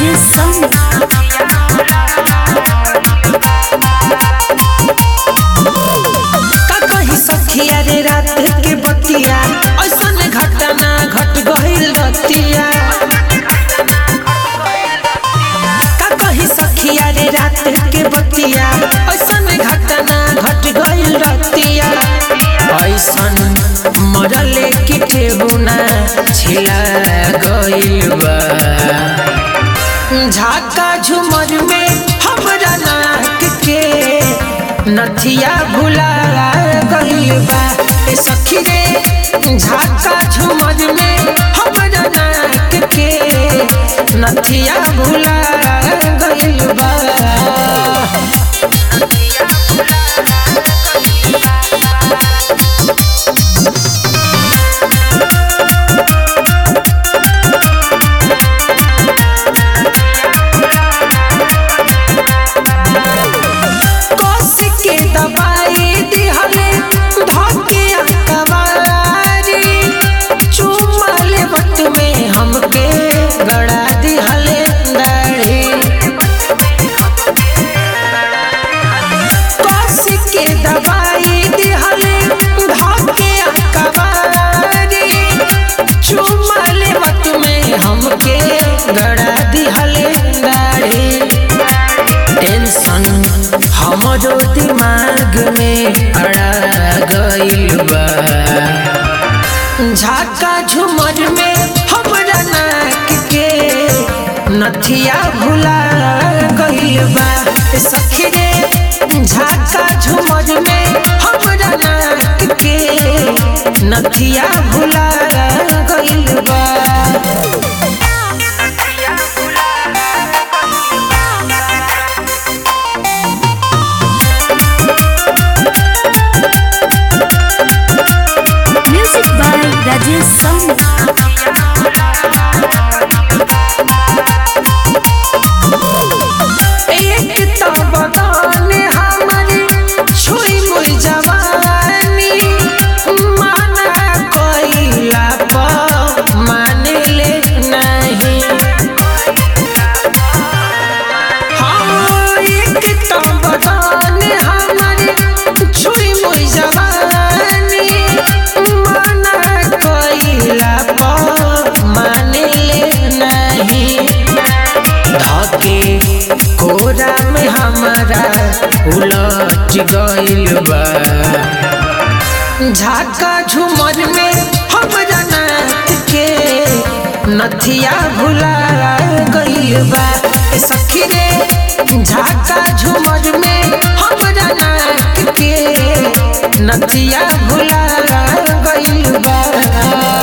राजेश साहनी। का कही सखिया रे रात के बतिया, ऐसन घटना घट गइल रतिया। का कही सखिया रे रात के बतिया, ऐसन घटना घट गइल रतिया। ऐसन मरले की ठेहुना छिला गइल बा। झाका झुमर में हमरा नाक के नथिया भुला गइल बा। ए सखी रे झाका झुमर में हमरा नाक के नथिया भुला गइल बा। टेंशन हमरो दिमाग में अड़ा गइल बा। झाका झुमर में हमरा नाक के नथिया भुला गइल बा। सखी रे झाका झुमर में हमरा नाक के नथिया भुला गइल बा। Music by Rajesh Sahni. एक तो बगान हमारी छुई मुई जवानी, माना कोइला पर मान ले नहीं। हाँ एक तो बगान हमारी छुई मुई जवानी, माना कोइला पर मान ले नहीं। धके कोरा में हमारा उलट गइल बा। झाका झुमर में हमरा नाक के नथिया भुला गइल बा। सखी रे झाका झुमर में हमरा नाक के नथिया भुला गइल बा।